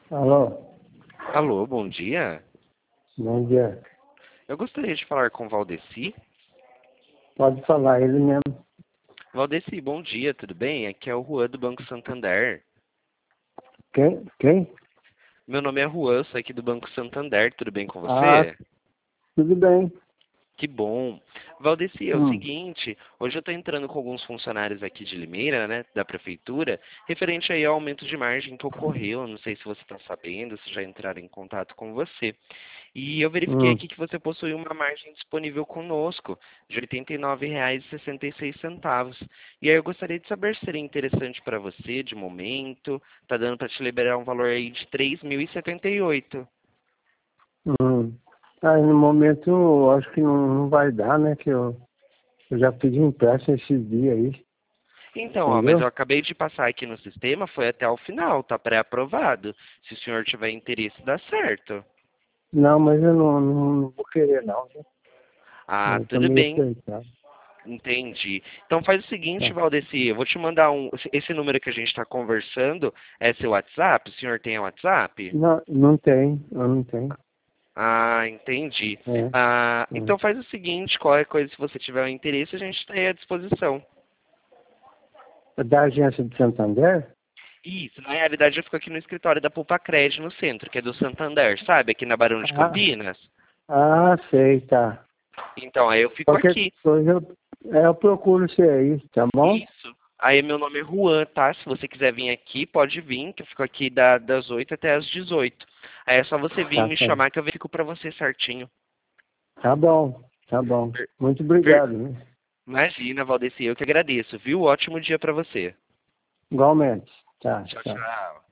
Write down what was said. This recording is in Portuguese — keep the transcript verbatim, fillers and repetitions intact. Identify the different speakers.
Speaker 1: Alô,
Speaker 2: Alô, bom dia.
Speaker 1: bom dia.
Speaker 2: Eu gostaria de falar com Valdeci.
Speaker 1: Pode falar, ele mesmo.
Speaker 2: Valdeci, bom dia, tudo bem? Aqui é o Juan do Banco Santander.
Speaker 1: Quem? Quem?
Speaker 2: Meu nome é Juan, sou aqui do Banco Santander, tudo bem com
Speaker 1: Ah,
Speaker 2: você?
Speaker 1: tudo bem.
Speaker 2: Que bom. Valdeci, é o
Speaker 1: Hum,
Speaker 2: seguinte, hoje eu estou entrando com alguns funcionários aqui de Limeira, né, da prefeitura, referente aí ao aumento de margem que ocorreu, não sei se você está sabendo, se já entraram em contato com você. E eu verifiquei
Speaker 1: hum.
Speaker 2: aqui que você possui uma margem disponível conosco, de oitenta e nove reais e sessenta e seis centavos. E aí eu gostaria de saber se seria interessante para você, de momento, tá dando para te liberar um valor aí de três mil e setenta e oito.
Speaker 1: Hum. Aí no momento eu acho que não, não vai dar, né? Que eu, eu já pedi empréstimo esses dias aí,
Speaker 2: Então, ó, mas
Speaker 1: entendeu?
Speaker 2: eu acabei de passar aqui no sistema, foi até o final, tá pré-aprovado. Se o senhor tiver interesse, dá certo.
Speaker 1: Não, mas eu não, não, não vou querer não, viu?
Speaker 2: Ah,
Speaker 1: Eu tô
Speaker 2: tudo
Speaker 1: meio
Speaker 2: bem,
Speaker 1: apertado.
Speaker 2: entendi. Então faz o seguinte,
Speaker 1: Tá.
Speaker 2: Valdeci, eu vou te mandar um. Esse número que a gente está conversando é seu WhatsApp? O senhor tem WhatsApp?
Speaker 1: Não, não tem, eu não tenho.
Speaker 2: Ah, entendi.
Speaker 1: É,
Speaker 2: Ah, então
Speaker 1: é.
Speaker 2: faz o seguinte, qualquer coisa, se você tiver um interesse, a gente está aí à disposição.
Speaker 1: É da agência de Santander?
Speaker 2: Isso, na realidade eu fico aqui no escritório da Poupa Cred no centro, que é do Santander, sabe? Aqui na Barão de
Speaker 1: Ah,
Speaker 2: Campinas.
Speaker 1: ah, sei, tá.
Speaker 2: Então, aí eu fico
Speaker 1: Qualquer
Speaker 2: aqui.
Speaker 1: coisa eu, é, eu procuro você aí, tá bom?
Speaker 2: Isso. Aí meu nome é Juan, tá? Se você quiser vir aqui, pode vir, que eu fico aqui da- das oito até as dezoito. Aí é só você vir
Speaker 1: Tá,
Speaker 2: me
Speaker 1: tá.
Speaker 2: chamar que eu verifico pra você certinho.
Speaker 1: Tá bom, tá bom.
Speaker 2: Ver-
Speaker 1: Muito
Speaker 2: ver-
Speaker 1: obrigado, né?
Speaker 2: Imagina, Valdeci, eu que agradeço, viu? Ótimo dia pra você.
Speaker 1: Igualmente. Tá,
Speaker 2: Tchau,
Speaker 1: tchau.
Speaker 2: tchau.